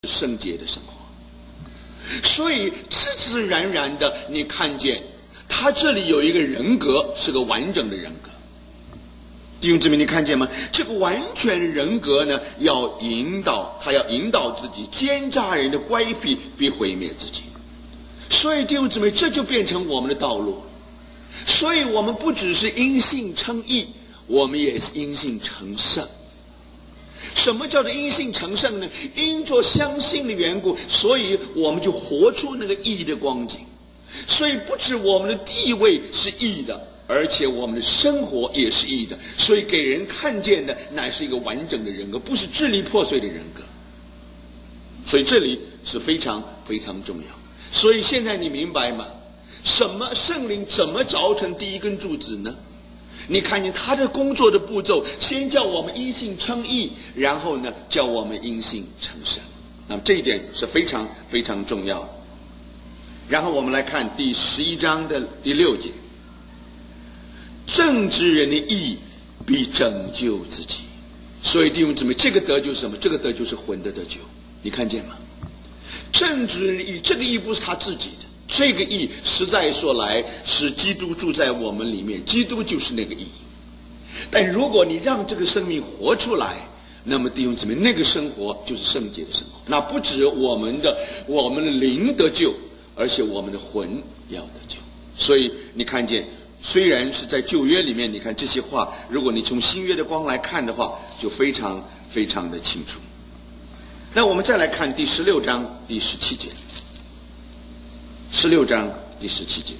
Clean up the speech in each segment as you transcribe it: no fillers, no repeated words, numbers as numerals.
圣洁的生活。所以自自然然的，你看见他这里有一个人格，是个完整的人格。弟兄姊妹，你看见吗？这个完全人格呢，要引导自己，奸诈人的乖僻必毁灭自己。所以弟兄姊妹，这就变成我们的道路。所以我们不只是因信称义，我们也是因信成圣。什么叫做因信成圣呢？因着相信的缘故，所以我们就活出那个义的光景。所以不止我们的地位是义的，而且我们的生活也是义的。所以给人看见的乃是一个完整的人格，不是支离破碎的人格。所以这里是非常非常重要。所以现在你明白吗？什么圣灵怎么凿成第一根柱子呢？你看见他的工作的步骤，先叫我们因信称义，然后呢叫我们因信成圣。那么这一点是非常非常重要的。然后我们来看第11章的第6节，正直人的义必拯救自己。所以弟兄姊妹，这个得救是什么？这个得救是魂的得救。你看见吗？正直人的义，这个义不是他自己的，这个义实在说来是基督住在我们里面，基督就是那个义。但如果你让这个生命活出来，那么弟兄姊妹，那个生活就是圣洁的生活。那不止我们的灵得救，而且我们的魂也要得救。所以你看见，虽然是在旧约里面，你看这些话，如果你从新约的光来看的话，就非常非常的清楚。那我们再来看第16章第17节。16章第17节，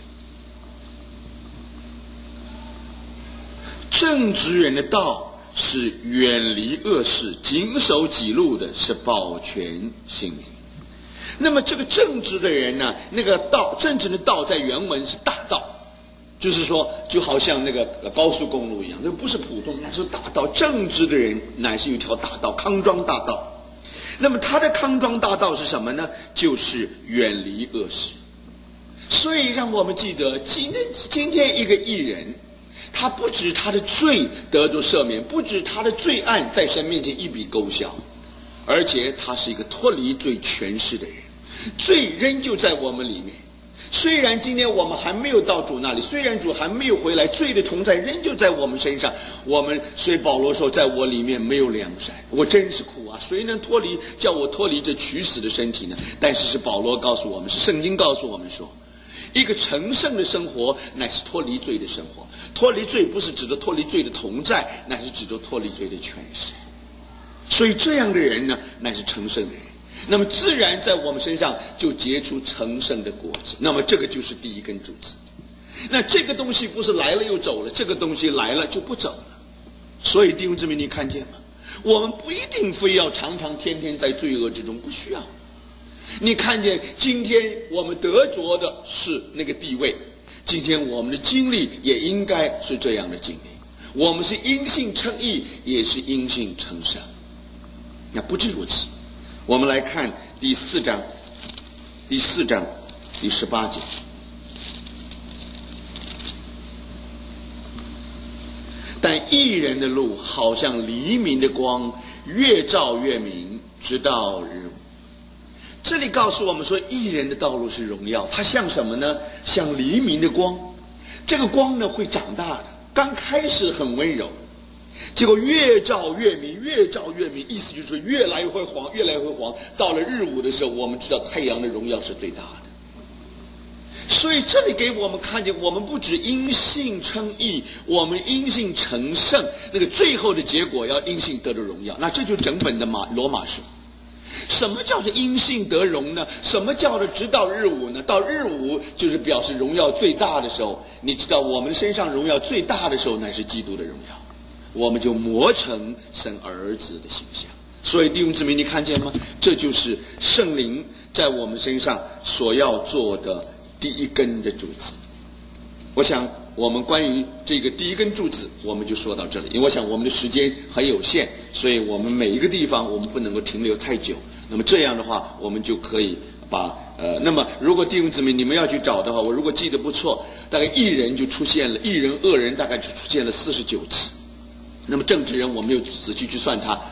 正直人的道是远离恶事，谨守己路的是保全性命。那么这个正直的人呢，那个道，正直的道在原文是大道，就是说就好像那个高速公路一样，那不是普通，那是大道。正直的人乃是有一条大道，康庄大道。那么他的康庄大道是什么呢？就是远离恶事。所以让我们记得，今天一个义人，他不止他的罪得着赦免，不止他的罪案在神面前一笔勾销，而且他是一个脱离罪权势的人。罪仍旧在我们里面，虽然今天我们还没有到主那里，虽然主还没有回来，罪的同在仍旧在我们身上。所以保罗说，在我里面没有良善，我真是苦啊！谁能叫我脱离这取死的身体呢？但是保罗告诉我们，是圣经告诉我们说，一个成圣的生活乃是脱离罪的生活。脱离罪不是指着脱离罪的同在，乃是指着脱离罪的权势。所以这样的人呢，乃是成圣的人。那么自然在我们身上就结出成圣的果子。那么这个就是第一根柱子。那这个东西不是来了又走了，这个东西来了就不走了。所以弟兄姊妹，你看见吗？我们不一定非要常常天天在罪恶之中，不需要。你看见今天我们得着的是那个地位，今天我们的经历也应该是这样的经历。我们是因信称义，也是因信成圣。那不止如此，我们来看第4章第18节。但义人的路好像黎明的光，越照越明，直到日午。这里告诉我们说，义人的道路是荣耀，它像什么呢？像黎明的光。这个光呢会长大的，刚开始很温柔，结果越照越明，越照越明，意思就是越来越会黄，越来越会黄。到了日午的时候，我们知道太阳的荣耀是最大的。所以这里给我们看见，我们不止因信称义，我们因信成圣，那个最后的结果要因信得着荣耀。那这就整本的罗马书。什么叫做因信得荣呢？什么叫做直到日午呢？到日午就是表示荣耀最大的时候。你知道我们身上荣耀最大的时候乃是基督的荣耀，我们就磨成神儿子的形象。所以弟兄姊妹，你看见吗？这就是圣灵在我们身上所要做的第一根的柱子。我想我们关于这个第一根柱子我们就说到这里，因为我想我们的时间很有限，所以我们每一个地方我们不能够停留太久。那么这样的话我们就可以把那么如果弟兄姊妹你们要去找的话，我如果记得不错，大概义人就出现了，义人恶人大概就出现了49次。那么正直人我没有仔细去算它，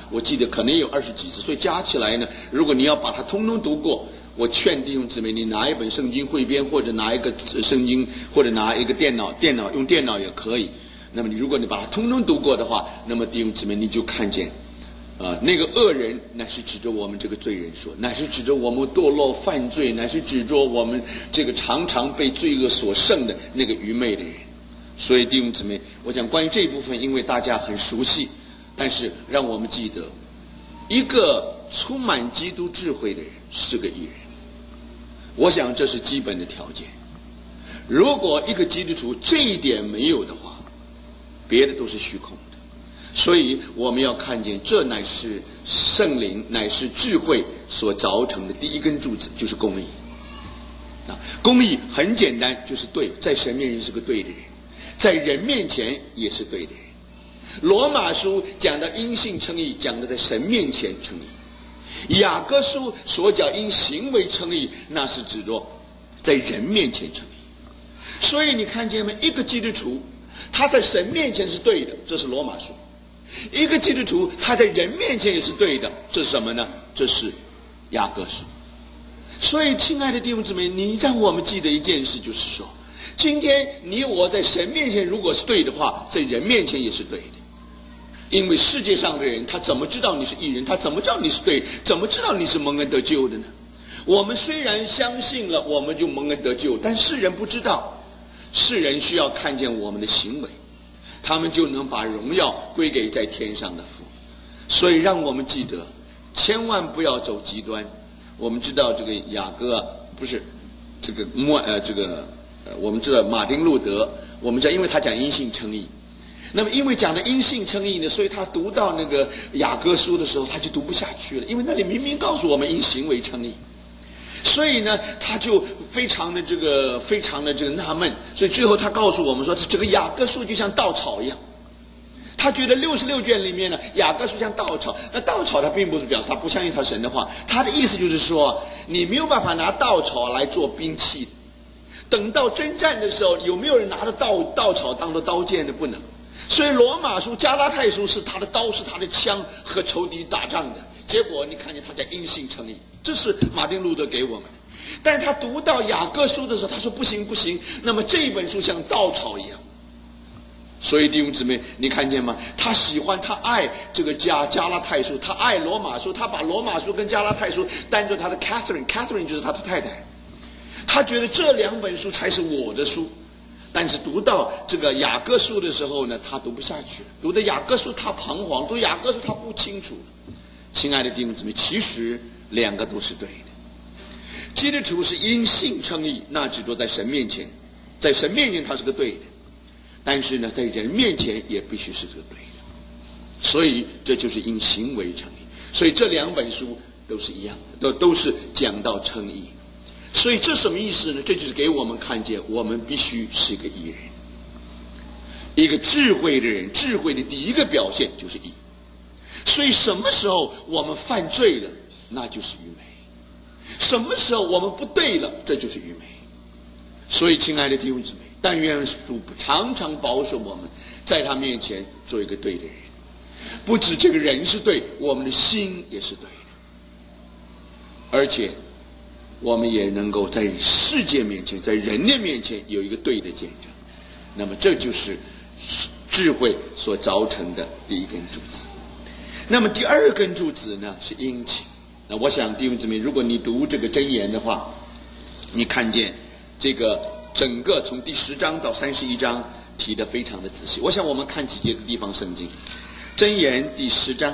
我记得可能有20几次，所以加起来呢，如果你要把它通通读过，我劝弟兄姊妹，你拿一本圣经汇编，或者拿一个圣经，或者拿一个电脑用电脑也可以。那么如果你把它通通读过的话，那么弟兄姊妹你就看见那个恶人乃是指着我们这个罪人说，乃是指着我们堕落犯罪，乃是指着我们这个常常被罪恶所胜的那个愚昧的人。所以弟兄姊妹，我讲关于这一部分，因为大家很熟悉，但是让我们记得，一个充满基督智慧的人是个义人，我想这是基本的条件。如果一个基督徒这一点没有的话，别的都是虚空的。所以我们要看见，这乃是圣灵，乃是智慧所凿成的第一根柱子，就是公义。公义很简单，就是对，在神面前是个对的人，在人面前也是对的人。罗马书讲的因信称义，讲的在神面前称义。雅各书所讲因行为称义，那是指着在人面前称义。所以你看见没？一个基督徒他在神面前是对的，这是罗马书。一个基督徒他在人面前也是对的，这是什么呢？这是雅各书。所以亲爱的弟兄姊妹，你让我们记得一件事，就是说今天你我在神面前如果是对的话，在人面前也是对的。因为世界上的人他怎么知道你是义人？他怎么知道你是对？怎么知道你是蒙恩得救的呢？我们虽然相信了，我们就蒙恩得救，但世人不知道。世人需要看见我们的行为，他们就能把荣耀归给在天上的父。所以让我们记得，千万不要走极端。我们知道这个雅各不是这个我们知道马丁路德，我们知道因为他讲因信称义，那么因为讲的因信称义呢，所以他读到那个雅各书的时候他就读不下去了，因为那里明明告诉我们因行为称义。所以呢，他就非常的纳闷，所以最后他告诉我们说，这个雅各书就像稻草一样。他觉得66卷里面呢，雅各书像稻草。那稻草他并不是表示他不相信他神的话，他的意思就是说，你没有办法拿稻草来做兵器的。等到征战的时候，有没有人拿着稻草当做刀剑的？不能。所以罗马书、加拉太书是他的刀，是他的枪，和仇敌打仗的。结果你看见他在因信称义，这是马丁路德给我们的。但是他读到雅各书的时候，他说不行，那么这一本书像稻草一样。所以弟兄姊妹，你看见吗？他喜欢，他爱这个加拉太书，他爱罗马书，他把罗马书跟加拉太书当作他的 Catherine 就是他的太太。他觉得这2本书才是我的书。但是读到这个雅各书的时候呢，他读不下去了。读的雅各书他彷徨，读雅各书他不清楚。亲爱的弟兄姊妹，其实2个都是对的。基督徒是因信称义，那只做在神面前，在神面前他是个对的，但是呢，在人面前也必须是个对的。所以这就是因行为称义。所以这2本书都是一样的，都是讲到称义。所以这什么意思呢？这就是给我们看见，我们必须是一个义人。一个智慧的人，智慧的第一个表现就是义。所以什么时候我们犯罪了，那就是愚昧；什么时候我们不对了，这就是愚昧。所以亲爱的弟兄姊妹，但愿主常常保守我们在他面前做一个对的人。不止这个人是对，我们的心也是对的，而且我们也能够在世界面前，在人的面前有一个对的见证。那么这就是智慧所凿成的第一根柱子。那么第2根柱子呢，是殷勤。那我想弟兄姊妹，如果你读这个箴言的话，你看见这个整个从第10章到31章提得非常的仔细。我想我们看几节地方圣经。箴言第10章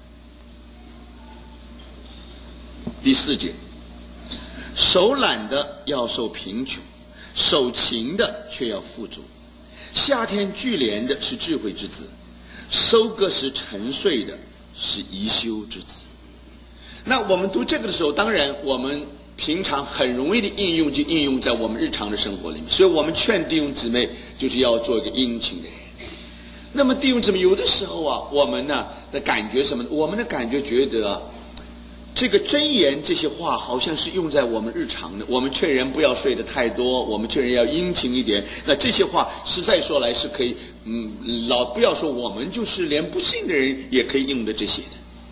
第4节，手懒的要受贫穷，手勤的却要富足。夏天聚敛的是智慧之子，收割时沉睡的是贻羞之子。那我们读这个的时候，当然我们平常很容易的应用就应用在我们日常的生活里面，所以我们劝弟兄姊妹就是要做一个殷勤的人。那么弟兄姊妹，有的时候啊，我们呢的感觉什么？我们的感觉觉得这个箴言这些话好像是用在我们日常的，我们劝人不要睡得太多，我们劝人要殷勤一点。那这些话实在说来是可以，不要说我们，就是连不信的人也可以用的这些的。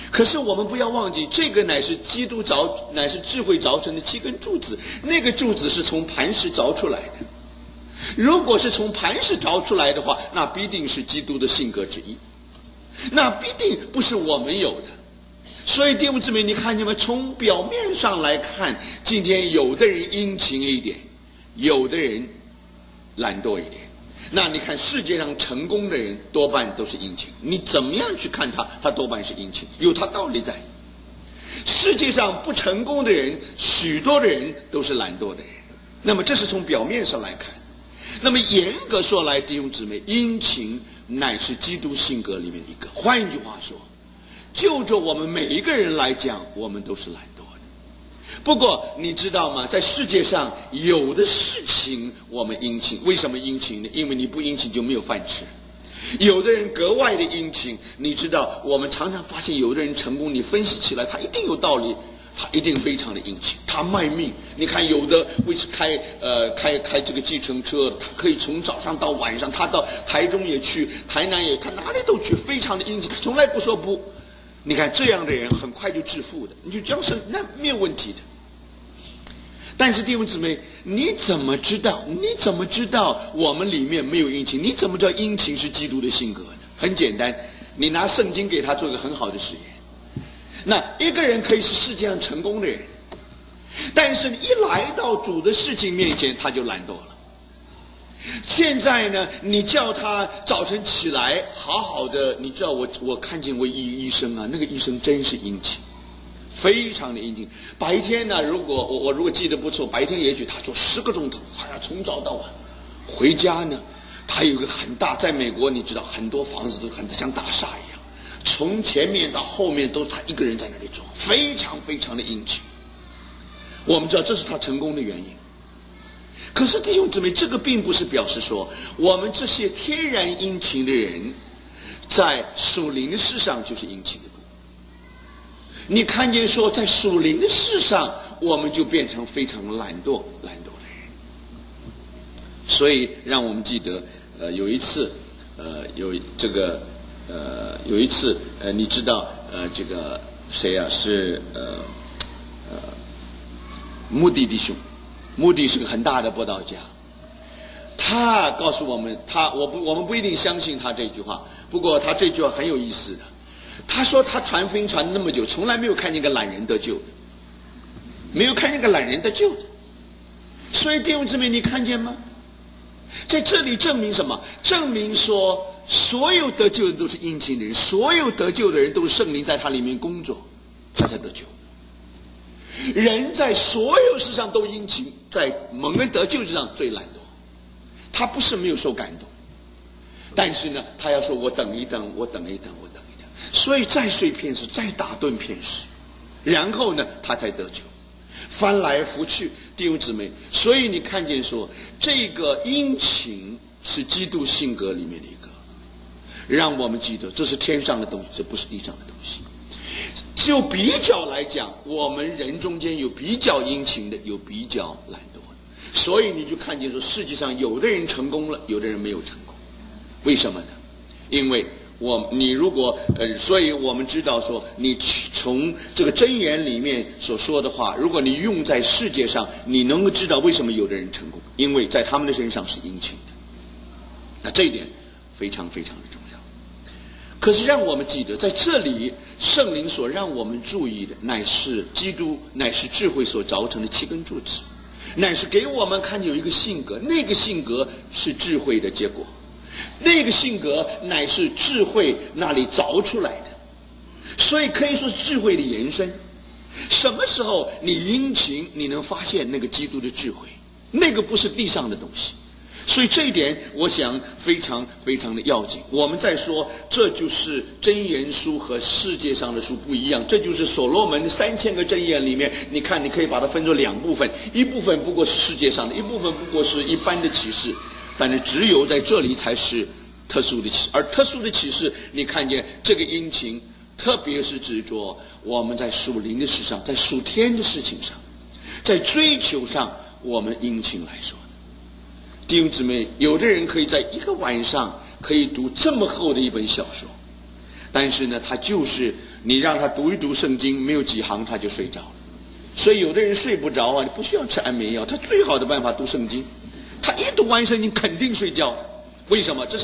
可是我们不要忘记，这个乃是乃是智慧凿成的7根柱子，那个柱子是从磐石凿出来的。如果是从磐石凿出来的话，那必定是基督的性格之一，那必定不是我们有的。所以弟兄姊妹，你看见吗？从表面上来看，今天有的人殷勤一点，有的人懒惰一点。那你看世界上成功的人多半都是殷勤，你怎么样去看他多半是殷勤，有他道理在。世界上不成功的人，许多的人都是懒惰的人。那么这是从表面上来看。那么严格说来，弟兄姊妹，殷勤乃是基督性格里面的一个。换一句话说，就着我们每一个人来讲，我们都是懒惰的。不过你知道吗？在世界上有的事情我们殷勤，为什么殷勤呢？因为你不殷勤就没有饭吃。有的人格外的殷勤，你知道，我们常常发现有的人成功，你分析起来他一定有道理，他一定非常的殷勤，他卖命。你看有的为是开这个计程车，他可以从早上到晚上，他到台中也去，台南也，他哪里都去，非常的殷勤，他从来不说不。你看这样的人很快就致富的，你就这样是那没有问题的。但是弟兄姊妹，你怎么知道我们里面没有殷勤？你怎么知道殷勤是基督的性格呢？很简单，你拿圣经给他做一个很好的实验。那一个人可以是世界上成功的人，但是一来到主的事情面前，他就懒惰了。现在呢，你叫他早晨起来好好的，你知道我看见过医生啊，那个医生真是殷勤，非常的殷勤。白天呢，如果记得不错，白天也许他做10个钟头，从早到晚。回家呢，他有一个很大，在美国你知道很多房子都很像大厦一样，从前面到后面都是他一个人在那里做，非常非常的殷勤。我们知道这是他成功的原因。可是弟兄姊妹，这个并不是表示说我们这些天然殷勤的人在属灵的事上就是殷勤的。你看见说在属灵的事上我们就变成非常懒惰的人。所以让我们记得有一次你知道这个谁啊？是穆迪弟兄。穆迪是个很大的布道家，他告诉我们，我们不一定相信他这句话，不过他这句话很有意思的。他说他传福音传那么久，从来没有看见个懒人得救的，没有看见个懒人得救的。所以弟兄姊妹，你看见吗？在这里证明什么？证明说所有得救的人都是殷勤的人，所有得救的人都是圣灵在他里面工作，他才得救。人在所有事上都殷勤，在蒙恩得救之上最懒惰。他不是没有受感动，但是呢，他要说我等一等，我等一等，我等一等。所以再睡片时，再打盹片时，然后呢，他才得救。翻来覆去，弟兄姊妹，所以你看见说，这个殷勤是基督性格里面的一个，让我们记得这是天上的东西，这不是地上的东西。就比较来讲，我们人中间有比较殷勤的，有比较懒惰的，所以你就看见说，世界上有的人成功了，有的人没有成功。为什么呢？因为你如果所以我们知道说，你从这个箴言里面所说的话，如果你用在世界上，你能够知道为什么有的人成功，因为在他们的身上是殷勤的。那这一点非常非常的重要。可是让我们记得，在这里圣灵所让我们注意的，乃是基督，乃是智慧所凿成的7根柱子，乃是给我们看有一个性格，那个性格是智慧的结果，那个性格乃是智慧那里凿出来的，所以可以说是智慧的延伸。什么时候你殷勤，你能发现那个基督的智慧，那个不是地上的东西。所以这一点我想非常非常的要紧。我们再说，这就是箴言书和世界上的书不一样，这就是所罗门3000个箴言里面，你看你可以把它分作2部分，一部分不过是世界上的，一部分不过是一般的启示，但是只有在这里才是特殊的启示。而特殊的启示，你看见这个殷勤，特别是指着我们在属灵的事上，在属天的事情上，在追求上，我们殷勤来说。弟兄姊妹，有的人可以在一个晚上可以读这么厚的一本小说，但是呢，他就是你让他读一读圣经，没有几行他就睡着了。所以有的人睡不着啊，你不需要吃安眠药，他最好的办法读圣经。他一读完圣经肯定睡觉。为什么？这是